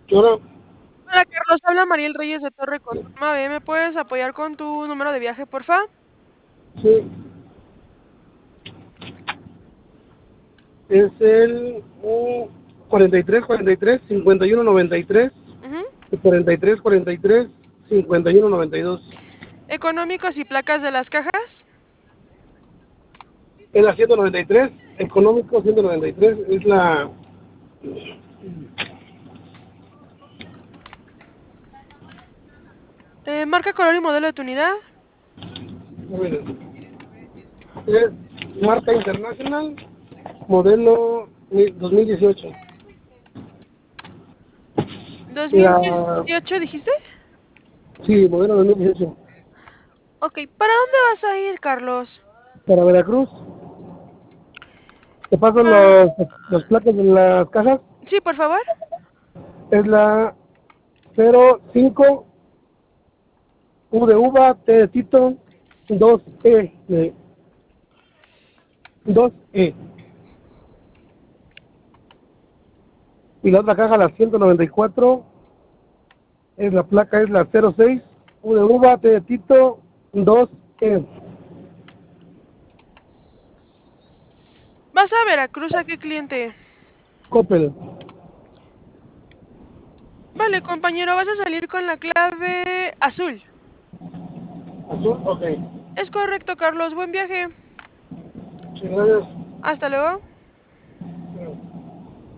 Yo Hola Carlos, habla Mariel Reyes de Torre Cosma. ¿Me puedes apoyar con tu número de viaje, porfa? sí, es el 43 51 93 Ujú. y 43 51 92. Económicos y placas de las cajas. Es la 193, económico 193, es la... Marca, color y modelo de tu unidad. A ver, es marca internacional, modelo 2018. La, ¿2018 dijiste? sí, modelo 2018. Ok, ¿para dónde vas a ir, Carlos? Para Veracruz, te paso Ah, los placas de las cajas. sí, por favor. Es la 05 U de uva, T de Tito, 2E, 2E. Y la otra caja, la 194, la placa es la 06 U de uva, T de Tito, 2E. ¿Vas a Veracruz? ¿A qué cliente? Coppel. Vale, compañero, vas a salir con la clave azul. Azul, ok. Es correcto, Carlos. Buen viaje. Sí, gracias. Hasta luego.